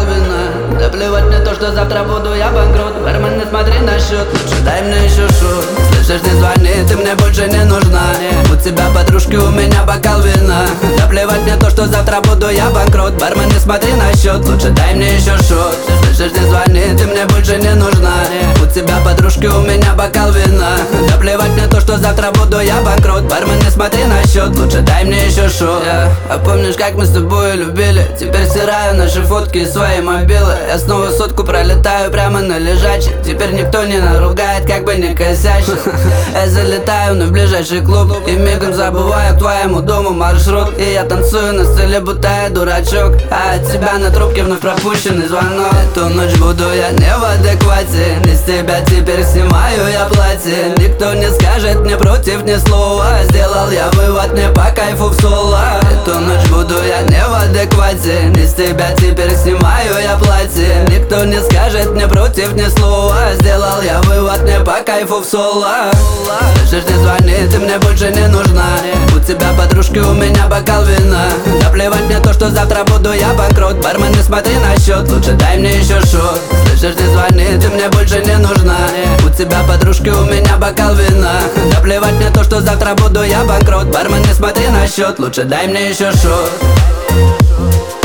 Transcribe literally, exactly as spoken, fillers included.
вина. Да плевать мне то, что завтра буду я банкрот. Бармен, не смотри на счет, лучше дай мне еще шут. Слышишь, не звони, ты мне больше не нужна. У тебя подружки, у меня бокал вина. Да плевать мне то, что завтра буду я банкрот. Бармен, не смотри на счет, лучше дай мне еще шот. Слышишь, не звони, ты мне больше не нужна. У тебя подружки, у меня бокал вина. Да плевать мне то, что завтра буду я банкрот. Бармен, не смотри на счет, лучше дай мне еще шот. yeah. А помнишь, как мы с тобой любили? Теперь стираю наши фотки из своей мобилы. Я снова сотку пролетаю прямо на лежачий. Теперь никто не наругает, как бы не косячил. Я залетаю на ближайший клуб и мигом забываю к твоему дому маршрут. И я танцую на столе, будто я дурачок. А от тебя на трубке вновь пропущенный звонок. Эту ночь буду я не в адеквате. Не с тебя теперь снимаю я платье. Никто не скажет мне против ни слова. Сделал я вывод, мне по кайфу в соло. Эту ночь буду я не в адеквате. Не с тебя теперь снимаю я платье. Никто не скажет мне против ни слова. Сделал я вывод, мне по кайфу в соло. Слышишь, не звони, ты мне больше не нужна. У тебя подружки, у меня бокал вина. Да плевать мне то, что завтра буду я банкрот. Бармен, не смотри на счет, лучше дай мне еще шот. Слышишь, не звони, ты мне больше не нужна. У тебя подружки, у меня бокал вина. Да плевать мне то, что завтра буду я банкрот. Бармен, не смотри на счет, лучше дай мне еще шот.